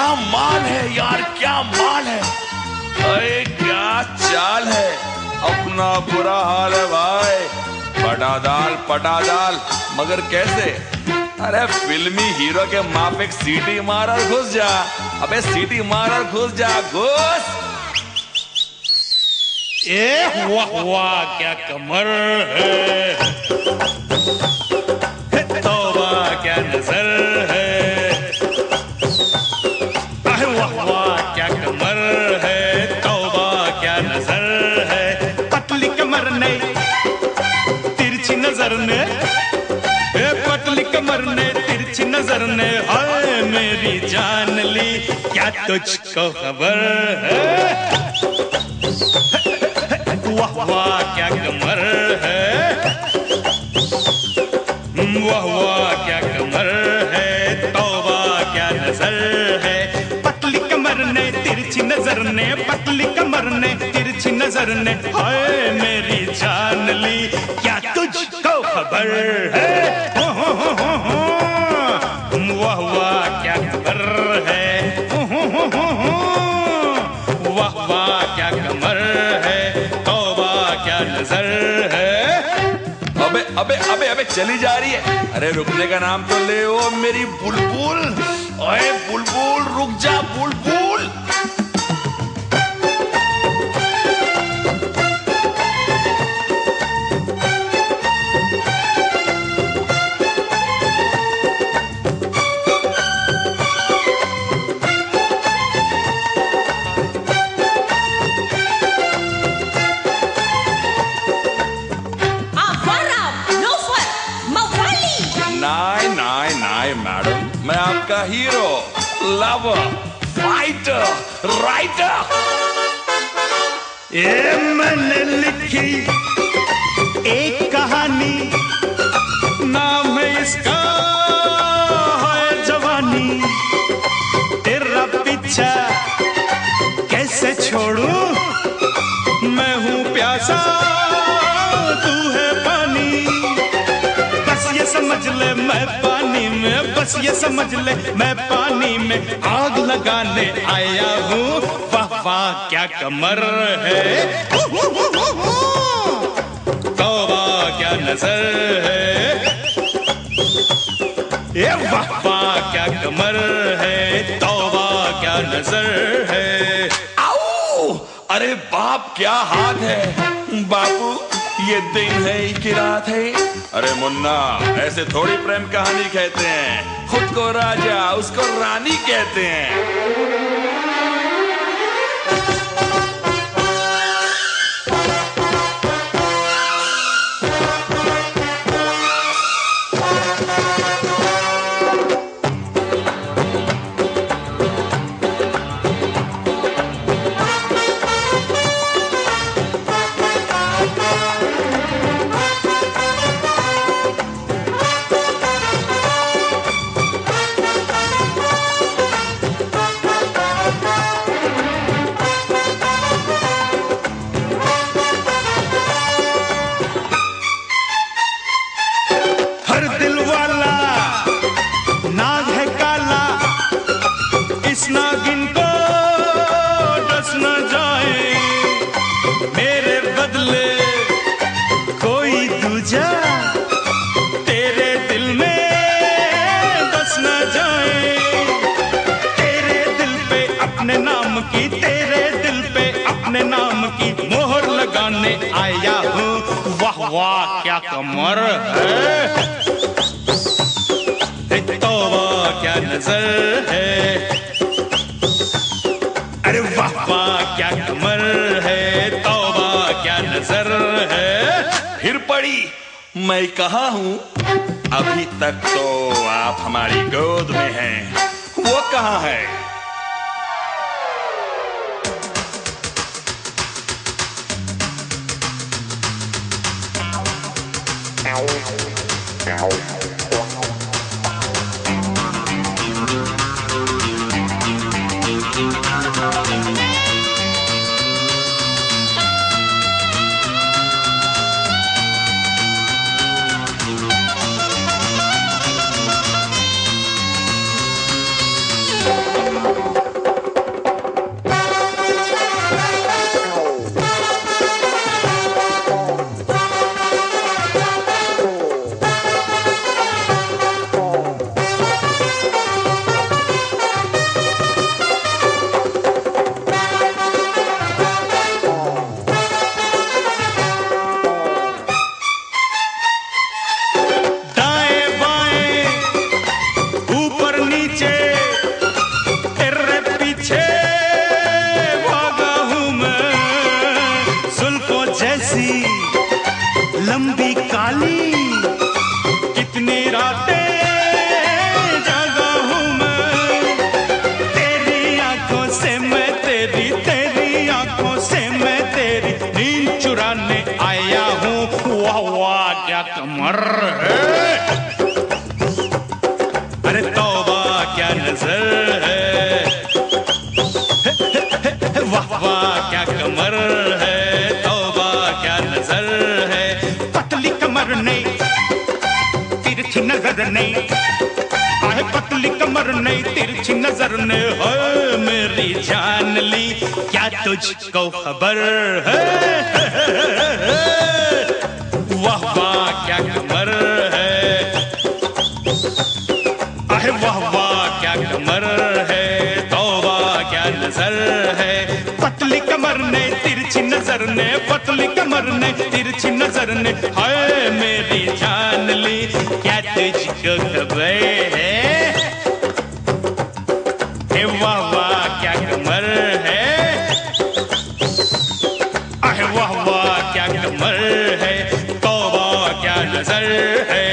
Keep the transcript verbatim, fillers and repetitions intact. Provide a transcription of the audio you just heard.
माल है यार, क्या माल है। अरे क्या चाल है, अपना बुरा हाल है भाई। पटा दाल पटा दाल, मगर कैसे? अरे फिल्मी हीरो के माफिक सीटी मार और घुस जा। अबे सीटी मार और घुस जा, घुस। ए वाह वाह क्या कमर है, तौबा क्या नजर है। अरे वाह वाह क्या कमर है, तौबा क्या नजर है। पतली कमर ने तिरछी नजर ने, पतली कमर ने तिरछी नजर ने, हाय मेरी जान ली, क्या तुझको खबर है। वाह वाह क्या कमर है, वाह वाह क्या कमर है, तौबा क्या नजर है। पतली कमर ने तिरछी नजर ने, पतली कमर ने तिरछी नजर ने, हाय मेरी जान ली, क्या तुझको खबर है। वाह वाह क्या कमर है, वाह वाह क्या कमर है, तौबा क्या नजर है। अबे अबे अबे अबे चली जा रही है। अरे रुकने का नाम तो ले ओ मेरी बुलबुल। ओए बुलबुल रुक जा बुलबुल। नाई नाई नाई मैडम, मैं आपका हीरो, लवर, फाइटर, राइटर। ये मैंने लिखी एक कहानी, नाम है इसका है जवानी। तेरा पीछा कैसे छोड़ूं, मैं हूँ प्यासा तू है पानी। बस ये समझ ले मैं पानी में, बस ये समझ ले मैं पानी में आग लगाने आया हूँ। वाह वाह क्या कमर है, तौबा क्या नजर है। ये वाह वाह क्या कमर है, तौबा क्या नजर है। आओ अरे बाप क्या हाथ है। बापू ये दिन है कि रात है। अरे मुन्ना ऐसे थोड़ी प्रेम कहानी कहते हैं, खुद को राजा उसको रानी कहते हैं। नागिन को डस न जाए, मेरे बदले कोई दूजा तेरे दिल में बस न जाए। तेरे दिल पे अपने नाम की, तेरे दिल पे अपने नाम की मोहर लगाने आया हूँ। वाह वाह क्या कमर है, तौबा क्या नजर है। अरे वाह वाह क्या कमर है, तौबा क्या नजर है। फिर पड़ी मैं कहाँ हूँ, अभी तक तो आप हमारी गोद में हैं, वो कहाँ है। पीछे भागा हूँ मैं, जुल्फों जैसी लंबी काली, कितनी रातें जागा हूँ मैं, तेरी आंखों से मैं तेरी, तेरी आंखों से मैं तेरी नींद चुराने आया हूँ। वाह वाह क्या कमर है, अरे तौबा क्या नजर है, वाह वाह क्या कमर है, तौबा क्या नजर है। पतली कमर नहीं, तिरछी नजर नहीं, आहे पतली कमर नहीं, तिरछी नजर ने है मेरी जान ली, क्या तुझको खबर है। वाह वाह क्या कमर है, आहे वाह वाह क्या कमर है, तौबा क्या नजर है। पतली कमर ने तिरछी नजर ने, पतली कमर ने तिरछी नजर ने हाय मेरी जान ली, क्या तुझको खबर है। हे वाह वाह क्या कमर है, आहे वाह वाह क्या कमर है, तौबा क्या नजर है।